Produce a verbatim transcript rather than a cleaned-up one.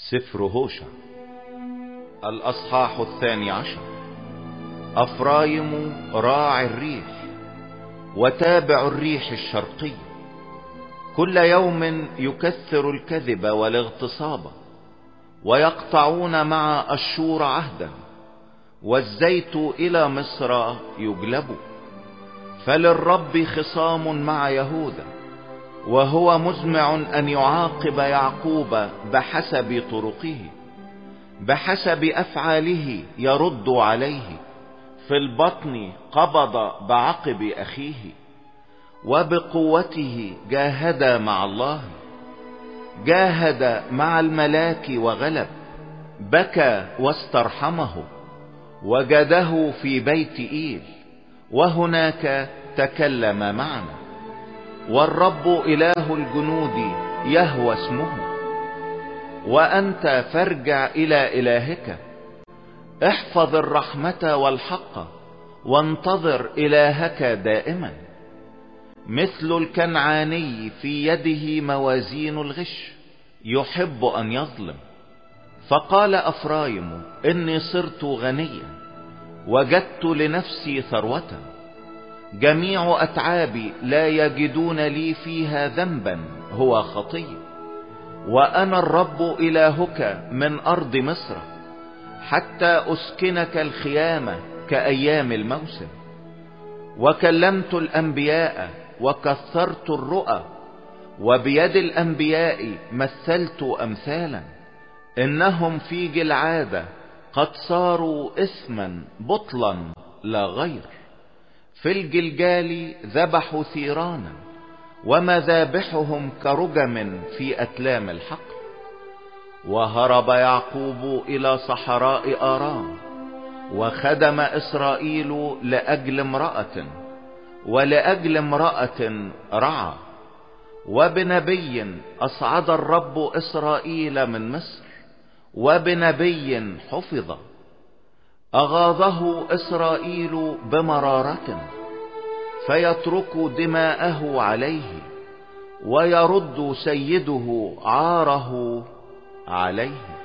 سفر هوشع الأصحاح الثاني عشر. أفرايم راعي الريح وتابع الريح الشرقي، كل يوم يكثر الكذب والاغتصاب، ويقطعون مع أشور عهدا، والزيت إلى مصر يجلب. فللرب خصام مع يهوذا، وهو مزمع أن يعاقب يعقوب بحسب طرقه، بحسب أفعاله يرد عليه. في البطن قبض بعقب أخيه، وبقوته جاهد مع الله. جاهد مع الملاك وغلب، بكى واسترحمه، وجده في بيت إيل، وهناك تكلم معنا. والرب إله الجنود يهوى اسمه. وأنت فارجع إلى إلهك، احفظ الرحمة والحق، وانتظر إلهك دائما. مثل الكنعاني في يده موازين الغش، يحب أن يظلم. فقال أفرايم: إني صرت غنيا، وجدت لنفسي ثروة. جميع أتعابي لا يجدون لي فيها ذنبا، هو خطية. وأنا الرب إلهك من أرض مصر، حتى أسكنك الخيامة كأيام الموسم. وكلمت الأنبياء وكثرت الرؤى، وبيد الأنبياء مثلت أمثالا. إنهم في جلعادة قد صاروا إثما بطلا لا غير. في الجلجال ذبحوا ثيرانا، ومذابحهم كرجم في أتلام الحقل. وهرب يعقوب إلى صحراء آرام، وخدم إسرائيل لأجل امرأة، ولأجل امرأة رعى. وبنبي أصعد الرب إسرائيل من مصر، وبنبي حفظ. أغاظه إسرائيل بمرارة، فيترك دماءه عليه، ويرد سيده عاره عليه.